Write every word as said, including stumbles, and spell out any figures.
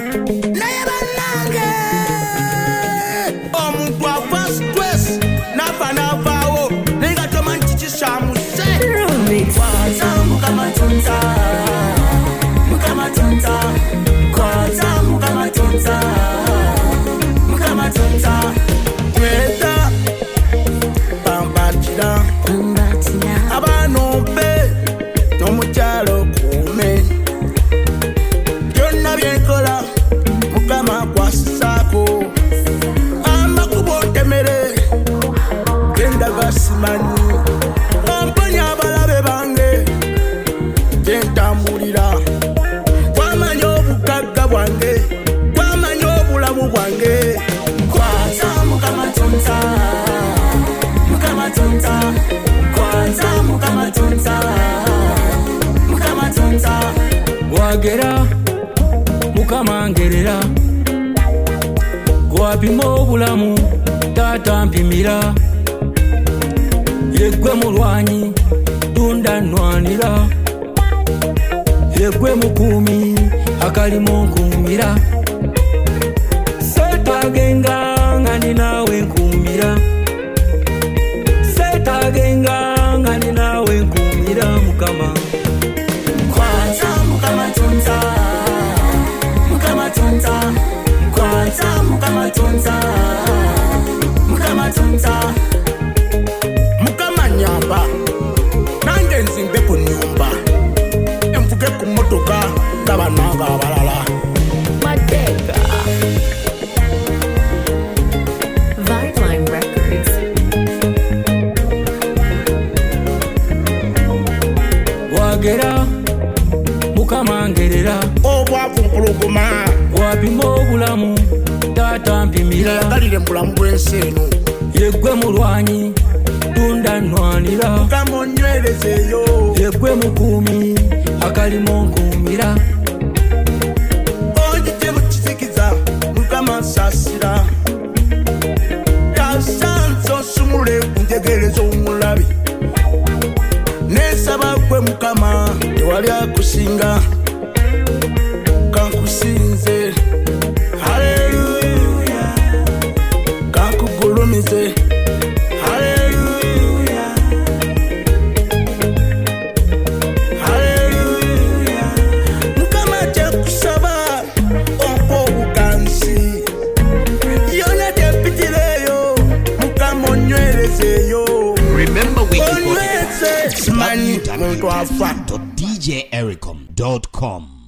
naye bannange omuntu ava stress nafa navaawo naye nga tomanyi kikishamuse kwaza mukama tonta mukama tonta kwaza mukama tonta mukama tonta tweta bambatira abanombe n'omukyalo kuume byonna byenkola mukama kwasisaako amakubo temere genda gasimanyi omponya abalabe bange gyentambulira kwamanya obugagga bwange kwamanya obulamu bwange kwaza mukama tonta mukama tonta kwaza mukama tonta mukama tonta wagera mukama ngerera gwapima obulamu taata mpimira yegwe mulwanyi tunda nnwanira yegwe mukumi akalimu nkumira setagenga nga ninawe nkumira setagenga nga ninawe nkumira mukama kwaza mukama tonta mukama tonta kwaza mukama tonta mukama tonta mukama nyamba nange nzimbe ku nyumba envuge ku motoka ng'abananga abalala Mateka Vineline Records. wagera mukama ngerera obwavu mpuluguma wapima obulamu taata mpimira galire mu bulamu bw'ensi eno yegwe mulwanyi tunda nnwanira mukama onywerezeeyo yegwe mukumi akalimu nkumira onjije mu kizikiza mukama nsasira kasanso nsumule ku njegere z'omulabi nesaba gwe mukama tewali akusinga kankusinze haleluya kankugulumize haleluya haleluya mukama kyekusaba ompa obuganzi yona tempitireyo mukama onywerezeeyo Remember we can onyweze simanyi muntu afa d j ericom dot com.